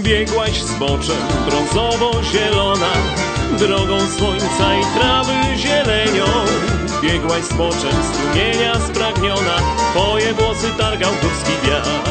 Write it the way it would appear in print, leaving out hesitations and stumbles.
Biegłaś zboczem brązowo-zielona, drogą słońca i trawy zielenią. Biegłaś zboczem strumienia spragniona, twoje włosy targał górski wiatr.